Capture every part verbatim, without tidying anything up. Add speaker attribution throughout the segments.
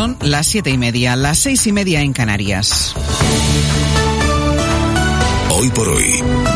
Speaker 1: Son las siete y media, las seis y media en Canarias.
Speaker 2: Hoy por hoy,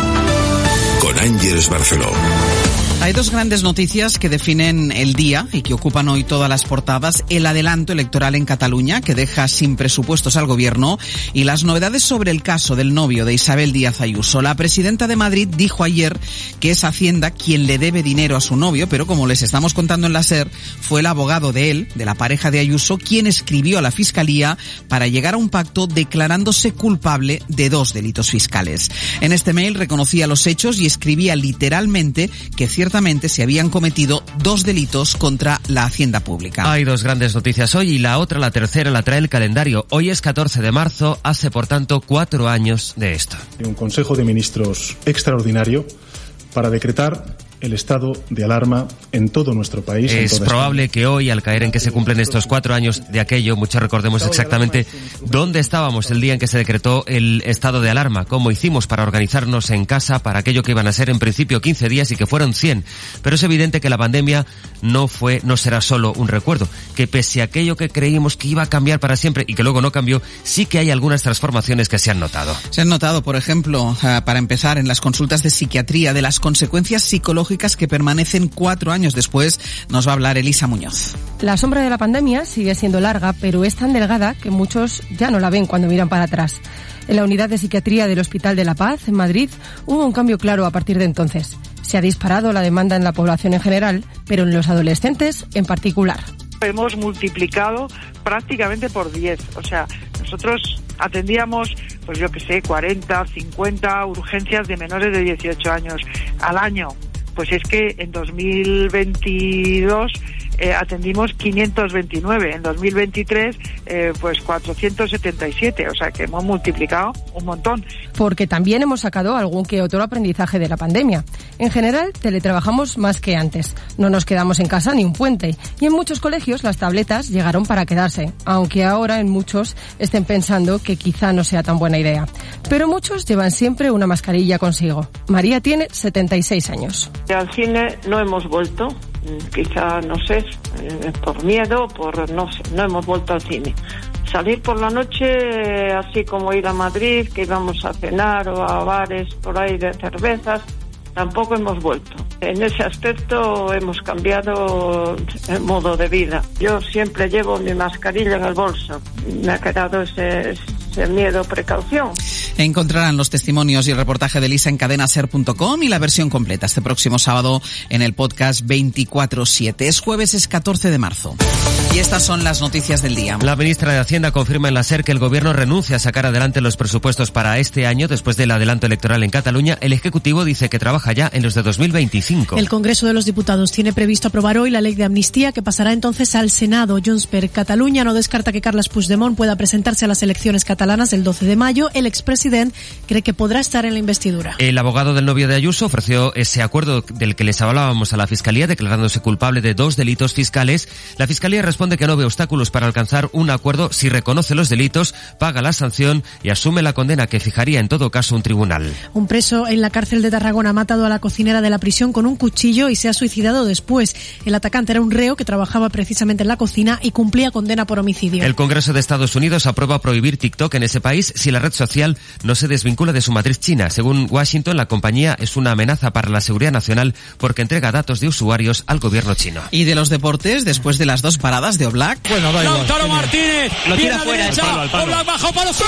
Speaker 2: con Ángeles Barceló.
Speaker 1: Hay dos grandes noticias que definen el día y que ocupan hoy todas las portadas: el adelanto electoral en Cataluña, que deja sin presupuestos al gobierno, y las novedades sobre el caso del novio de Isabel Díaz Ayuso. La presidenta de Madrid dijo ayer que es Hacienda quien le debe dinero a su novio, pero como les estamos contando en la SER, fue el abogado de él, de la pareja de Ayuso, quien escribió a la Fiscalía para llegar a un pacto declarándose culpable de dos delitos fiscales. En este mail reconocía los hechos y escribía literalmente que ciertamente se habían cometido dos delitos contra la Hacienda Pública.
Speaker 3: Hay dos grandes noticias hoy y la otra, la tercera, la trae el calendario. Hoy es catorce de marzo, hace por tanto cuatro años de esto.
Speaker 4: Un Consejo de Ministros extraordinario para decretar el estado de alarma en todo nuestro país.
Speaker 3: Es probable que hoy, al caer en que se cumplen estos cuatro años de aquello, muchos recordemos exactamente dónde estábamos el día en que se decretó el estado de alarma, cómo hicimos para organizarnos en casa para aquello que iban a ser en principio quince días y que fueron cien. Pero es evidente que la pandemia no fue, no será solo un recuerdo, que pese a aquello que creímos que iba a cambiar para siempre y que luego no cambió, sí que hay algunas transformaciones que se han notado.
Speaker 1: Se han notado, por ejemplo, para empezar, en las consultas de psiquiatría, de las consecuencias psicológicas que permanecen cuatro años después. Nos va a hablar Elisa Muñoz.
Speaker 5: La sombra de la pandemia sigue siendo larga, pero es tan delgada que muchos ya no la ven cuando miran para atrás. En la unidad de psiquiatría del Hospital de la Paz, en Madrid, hubo un cambio claro a partir de entonces. Se ha disparado la demanda en la población en general, pero en los adolescentes en particular.
Speaker 6: Hemos multiplicado prácticamente por diez. O sea, nosotros atendíamos, pues yo que sé, cuarenta, cincuenta urgencias de menores de dieciocho años al año. Pues es que en dos mil veintidós eh, atendimos quinientos veintinueve, en dos mil veintitrés eh, pues cuatrocientos setenta y siete, o sea que hemos multiplicado un montón.
Speaker 5: Porque también hemos sacado algún que otro aprendizaje de la pandemia. En general, teletrabajamos más que antes. No nos quedamos en casa ni un puente. Y en muchos colegios las tabletas llegaron para quedarse, aunque ahora en muchos estén pensando que quizá no sea tan buena idea. Pero muchos llevan siempre una mascarilla consigo. María tiene setenta y seis años.
Speaker 7: Al cine no hemos vuelto, quizá, no sé, por miedo, por no sé, no hemos vuelto al cine. Salir por la noche, así como ir a Madrid, que íbamos a cenar, o a bares por ahí de cervezas, tampoco hemos vuelto. En ese aspecto hemos cambiado el modo de vida. Yo siempre llevo mi mascarilla en el bolso. Me ha quedado ese, ese miedo, precaución.
Speaker 1: Encontrarán los testimonios y el reportaje de Elisa en cadena ser punto com y la versión completa este próximo sábado en el podcast veinticuatro siete. Es jueves, es catorce de marzo. Y estas son las noticias del día.
Speaker 3: La ministra de Hacienda confirma en la SER que el gobierno renuncia a sacar adelante los presupuestos para este año después del adelanto electoral en Cataluña. El Ejecutivo dice que trabaja ya en los de dos mil veinticinco.
Speaker 8: El Congreso de los Diputados tiene previsto aprobar hoy la ley de amnistía que pasará entonces al Senado. Junts per Catalunya no descarta que Carles Puigdemont pueda presentarse a las elecciones catalanas del doce de mayo. El expresidente cree que podrá estar en la investidura.
Speaker 3: El abogado del novio de Ayuso ofreció ese acuerdo del que les hablábamos a la Fiscalía, declarándose culpable de dos delitos fiscales. La Fiscalía responde que no ve obstáculos para alcanzar un acuerdo si reconoce los delitos, paga la sanción y asume la condena que fijaría en todo caso un tribunal.
Speaker 8: Un preso en la cárcel de Tarragona ha matado a la cocinera de la prisión con un cuchillo y se ha suicidado después. El atacante era un reo que trabajaba precisamente en la cocina y cumplía condena por homicidio.
Speaker 3: El Congreso de Estados Unidos aprueba prohibir TikTok en ese país si la red social no se desvincula de su matriz china. Según Washington, la compañía es una amenaza para la seguridad nacional porque entrega datos de usuarios al gobierno chino.
Speaker 1: Y de los deportes, después de las dos paradas de Oblak.
Speaker 9: Bueno, da igual.
Speaker 10: Lautaro Martínez,
Speaker 9: lo tira fuera, al palo, al palo.
Speaker 10: Oblak bajó para los...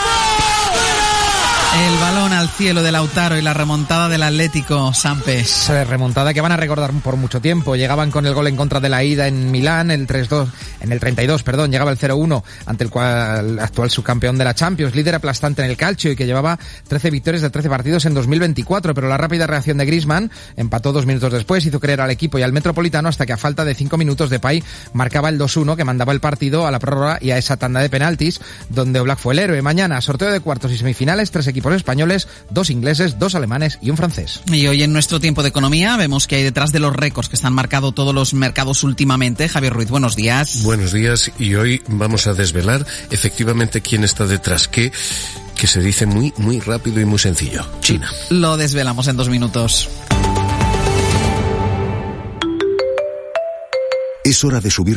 Speaker 1: El balón al cielo de Lautaro y la remontada del Atlético, Sampes.
Speaker 9: Remontada que van a recordar por mucho tiempo. Llegaban con el gol en contra de la ida en Milán, el tres dos, en el treinta y dos, perdón, llegaba el cero uno ante el cual actual subcampeón de la Champions, líder aplastante en el calcio y que llevaba trece victorias de trece partidos en dos mil veinticuatro, pero la rápida reacción de Griezmann empató dos minutos después, hizo creer al equipo y al Metropolitano hasta que a falta de cinco minutos Depay marcaba el dos uno que mandaba el partido a la prórroga y a esa tanda de penaltis donde Oblak fue el héroe. Mañana, sorteo de cuartos y semifinales, tres equipos españoles, dos ingleses, dos alemanes y un francés.
Speaker 1: Y hoy en nuestro tiempo de economía vemos que hay detrás de los récords que están marcando todos los mercados últimamente. Javier Ruiz, buenos días.
Speaker 11: Buenos días, y hoy vamos a desvelar efectivamente quién está detrás, qué, que se dice muy, muy rápido y muy sencillo. China.
Speaker 1: Lo desvelamos en dos minutos.
Speaker 2: Es hora de subir